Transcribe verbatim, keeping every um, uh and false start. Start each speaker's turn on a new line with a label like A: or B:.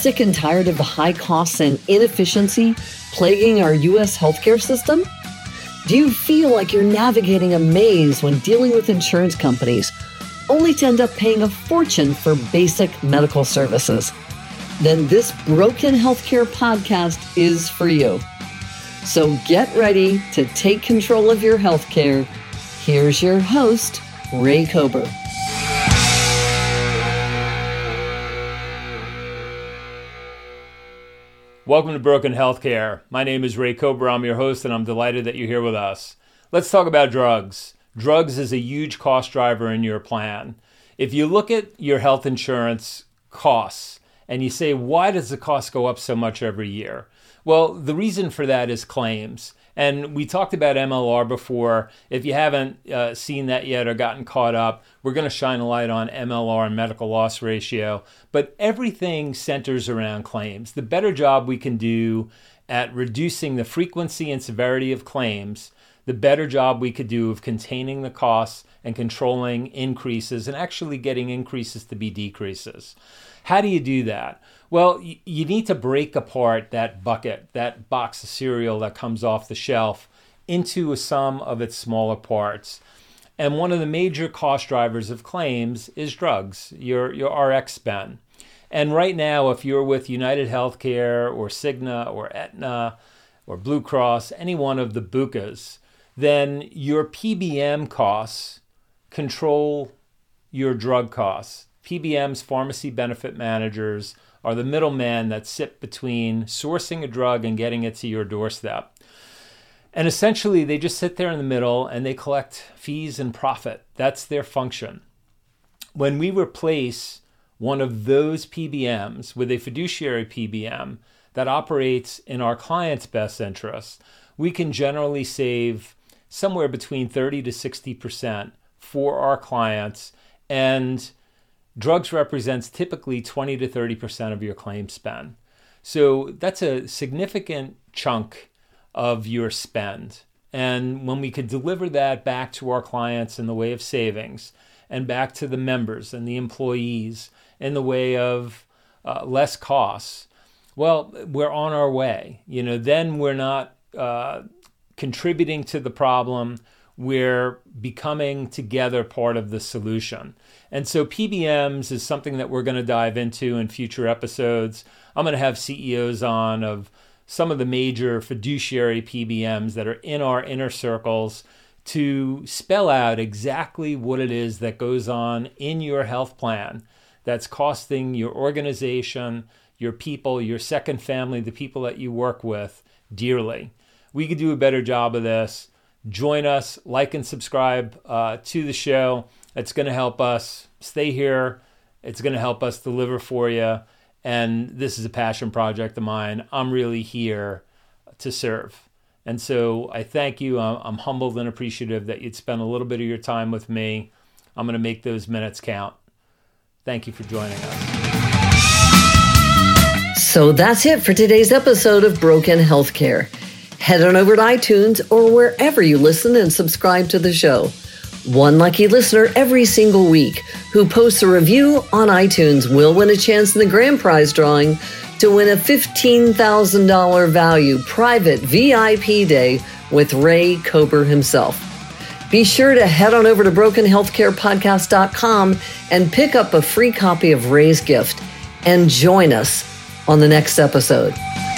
A: sick and tired of the high costs and inefficiency plaguing our U S healthcare system? Do you feel like you're navigating a maze when dealing with insurance companies, only to end up paying a fortune for basic medical services? Then this Broken Healthcare podcast is for you. So get ready to take control of your healthcare. Here's your host, Ray Kober.
B: Welcome to Broken Healthcare. My name is Ray Kober. I'm your host, and I'm delighted that you're here with us. Let's talk about drugs. Drugs is a huge cost driver in your plan. If you look at your health insurance costs and you say, why does the cost go up so much every year? Well, the reason for that is claims. And we talked about M L R before. If you haven't uh, seen that yet or gotten caught up, we're going to shine a light on M L R and medical loss ratio. But everything centers around claims. The better job we can do at reducing the frequency and severity of claims, the better job we could do of containing the costs and controlling increases and actually getting increases to be decreases. How do you do that? Well, you need to break apart that bucket, that box of cereal that comes off the shelf, into a sum of its smaller parts. And one of the major cost drivers of claims is drugs, your, your R X spend. And right now, if you're with United Healthcare or Cigna or Aetna or Blue Cross, any one of the B U C As, then your P B M costs control your drug costs. P B Ms, pharmacy benefit managers, are the middlemen that sit between sourcing a drug and getting it to your doorstep. And essentially, they just sit there in the middle and they collect fees and profit. That's their function. When we replace one of those P B Ms with a fiduciary P B M that operates in our client's best interest, we can generally save somewhere between thirty to sixty percent for our clients, and drugs represents typically twenty to thirty percent of your claim spend. So that's a significant chunk of your spend. And when we could deliver that back to our clients in the way of savings and back to the members and the employees in the way of uh, less costs, well, we're on our way. You know, then we're not uh, contributing to the problem. We're becoming together part of the solution. And so P B Ms is something that we're going to dive into in future episodes. I'm going to have C E Os on of some of the major fiduciary P B Ms that are in our inner circles to spell out exactly what it is that goes on in your health plan that's costing your organization, your people, your second family, the people that you work with dearly. We could do a better job of this. Join us, like and subscribe uh, to the show. It's going to help us stay here. It's going to help us deliver for you. And this is a passion project of mine. I'm really here to serve. And so I thank you. I'm humbled and appreciative that you'd spend a little bit of your time with me. I'm going to make those minutes count. Thank you for joining us.
A: So that's it for today's episode of Broken Healthcare. Head on over to iTunes or wherever you listen and subscribe to the show. One lucky listener every single week who posts a review on iTunes will win a chance in the grand prize drawing to win a fifteen thousand dollars value private V I P day with Ray Kober himself. Be sure to head on over to broken healthcare podcast dot com and pick up a free copy of Ray's gift and join us on the next episode.